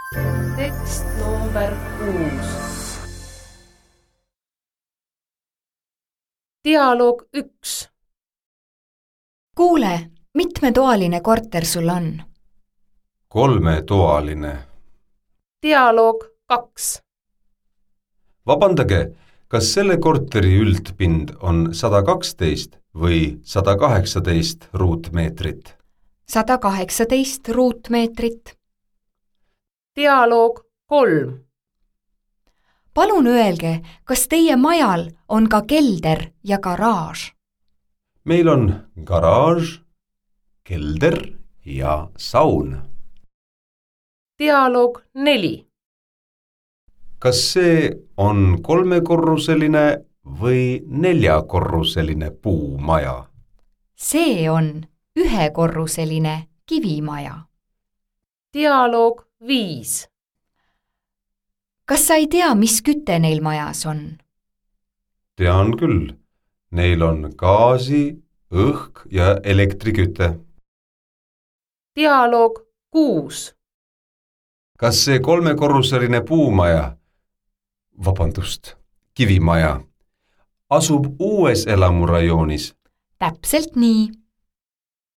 Tekst number 6. Dialoog 1. Kuule, mitmetoaline korter sul on? 3-toaline. Dialoog 2. Vabandage, kas selle korteri üldpind on 112 või 118 ruutmeetrit? 118 ruutmeetrit. Dialoog 3. Palun öelge, kas teie majal on ka kelder ja garaaž? Meil on garaaž, kelder ja saun. Dialoog 4. Kas see on 3-korruseline või 4-korruseline puumaja? See on 1-korruseline kivimaja. Dialoog 5. Kas sa ei tea, mis küte neil majas on? Tean küll, neil on gaasi, õhk ja elektriküte. Dialoog 6. Kas see 3-korruseline puumaja, kivimaja, asub uues elamurajoonis? Täpselt nii.